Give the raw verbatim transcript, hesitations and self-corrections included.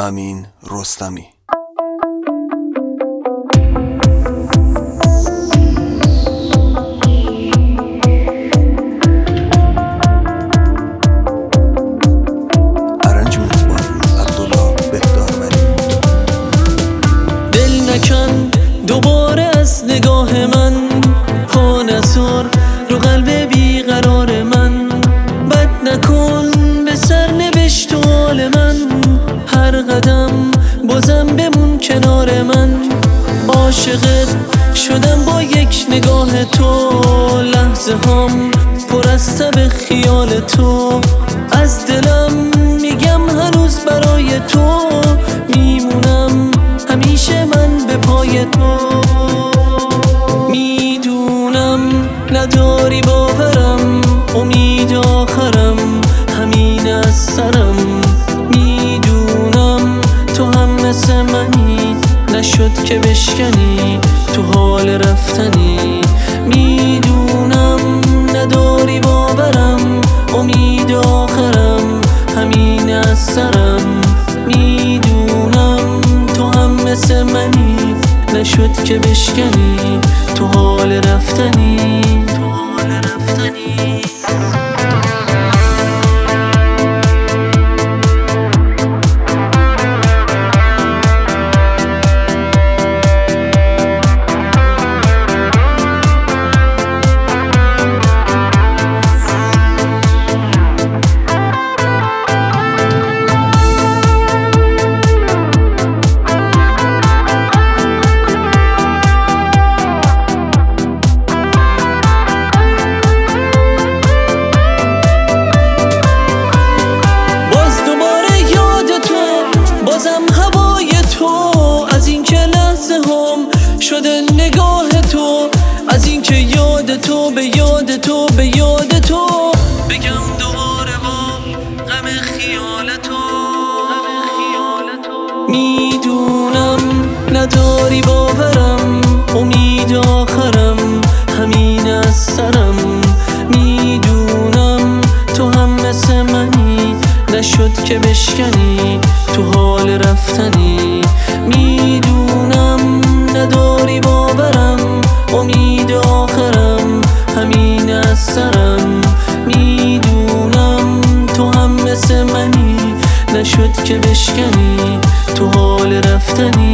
امین رستمی. دوباره از نگاه من پا نذار رو قلب بیقرار من، بد نکن به سرنوشت و حال من، هر قدم بازم بمون کنار من. عاشقت شدم با یک نگاه تو، لحظه هام پر از تب خیال تو، از دلم میگم هنوز برای تو میمونم همیشه من به پای تو. میدونم نداری باورم، امید آخرم همین از سرم. میدونم تو هم مثل منی، نشد که بشکنی تو حال رفتنی. میدونم نداری باورم، امید آخرم همین از سرم. میدونم تو هم مثل منی، نشد که بشکنی تو حال رفتنی، تو حال رفتنی. شده نگاه تو، از این که یاد تو به یاد تو به یاد تو بگم دوباره با غم خیال تو. میدونم نداری باورم، امید آخرم همین از سرم. میدونم تو هم مثل منی، نشد که بشکنی تو حال رفتنی. میدونم نداری باورم، امید آخرم همین از سرم. میدونم تو هم مثل منی، نشد که بشکنی تو حال رفتنی.